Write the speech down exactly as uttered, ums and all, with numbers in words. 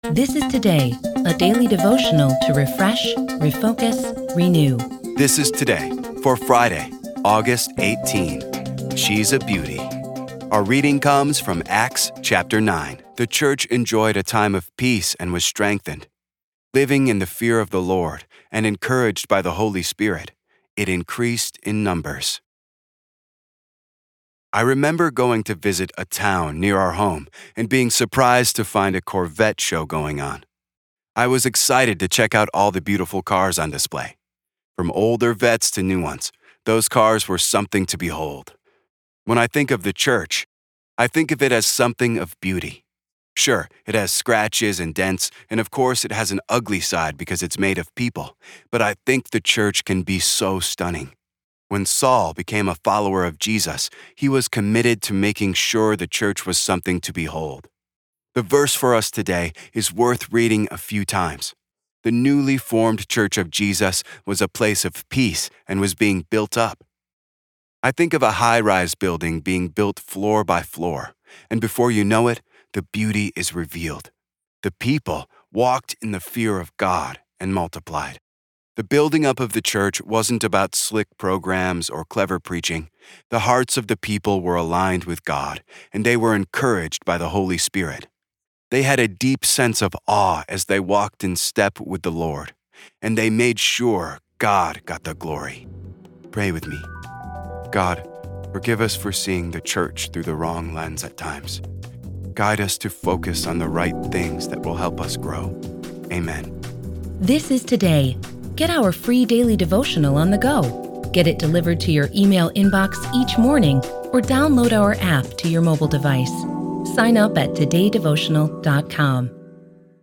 This is Today, a daily devotional to refresh, refocus, renew. This is Today for Friday, August eighteenth. She's a beauty. Our reading comes from Acts chapter nine. The church enjoyed a time of peace and was strengthened. Living in the fear of the Lord and encouraged by the Holy Spirit, it increased in numbers. I remember going to visit a town near our home and being surprised to find a Corvette show going on. I was excited to check out all the beautiful cars on display. From older Vettes to new ones, those cars were something to behold. When I think of the church, I think of it as something of beauty. Sure, it has scratches and dents, and of course it has an ugly side because it's made of people, but I think the church can be so stunning. When Saul became a follower of Jesus, he was committed to making sure the church was something to behold. The verse for us today is worth reading a few times. The newly formed Church of Jesus was a place of peace and was being built up. I think of a high-rise building being built floor by floor, and before you know it, the beauty is revealed. The people walked in the fear of God and multiplied. The building up of the church wasn't about slick programs or clever preaching. The hearts of the people were aligned with God, and they were encouraged by the Holy Spirit. They had a deep sense of awe as they walked in step with the Lord, and they made sure God got the glory. Pray with me. God, forgive us for seeing the church through the wrong lens at times. Guide us to focus on the right things that will help us grow. Amen. This is Today. Get our free daily devotional on the go. Get it delivered to your email inbox each morning or download our app to your mobile device. Sign up at today devotional dot com.